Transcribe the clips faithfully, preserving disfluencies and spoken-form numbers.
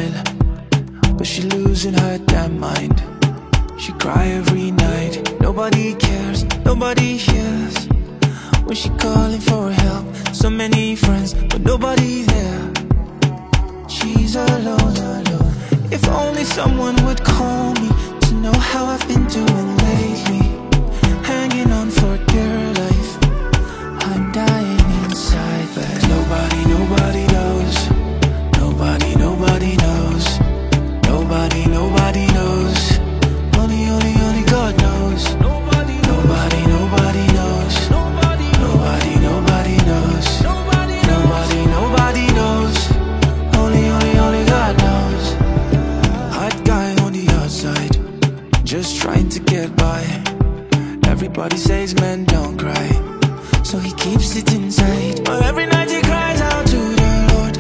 smile, but she losing her damn mind. She cry every night. Nobody cares, nobody hears when she calling for help. So many friends, but nobody there. She's alone, alone. If only someone would call me to know how I've been doing lately. Hanging on for dear life, I'm dying inside, but nobody, nobody knows. Nobody, nobody knows. Nobody, nobody knows. Only, only, only God knows. Nobody, nobody, nobody knows. Nobody, nobody, nobody knows. Nobody, nobody, nobody knows. Only, only, only God knows. Hot guy on the outside, just trying to get by. Everybody says men don't cry, so he keeps it inside. But every night he cries out to the Lord,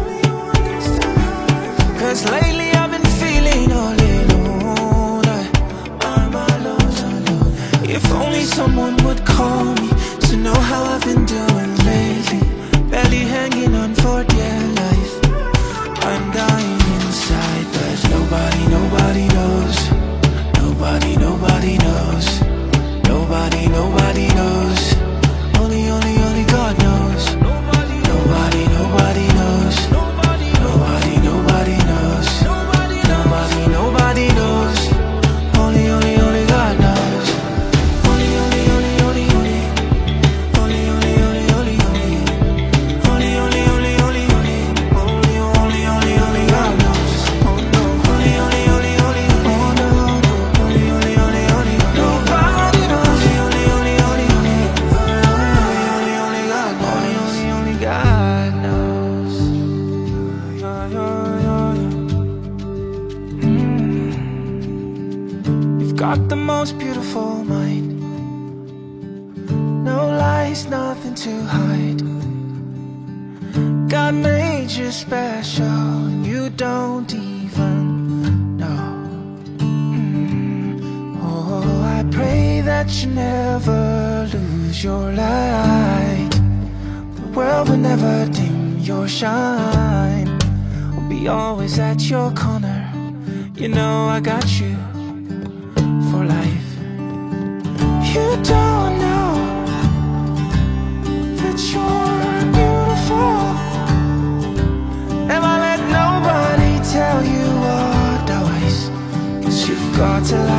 cause lately I've been feeling all alone. I, I'm alone, alone. If only someone would call me to know how I've been doing lately. Barely hanging on for dear life, I'm dying inside, but nobody, nobody knows. Nobody, nobody knows. Nobody, nobody knows. Only, only, only God knows. Nobody, nobody, nobody knows. Nobody, nobody, nobody knows. Nobody, nobody, nobody knows. Only, only, only God knows. Only, only, only, only, only. Only, only, only, only, only. Only, only, only, only, only. Only, only, only, only God knows. Oh no. Only, only, only, only, only. Oh no, no. Only, only, only, only, only. Nobody knows. God knows. Mm. You've got the most beautiful mind. No lies, nothing to hide. God made you special, and you don't even know. Mm. Oh, I pray that you never lose your light. The world will never dim your shine. I'll be always at your corner. You know I got you for life. You don't know that you're beautiful. Never let nobody tell you otherwise, 'cause you've got to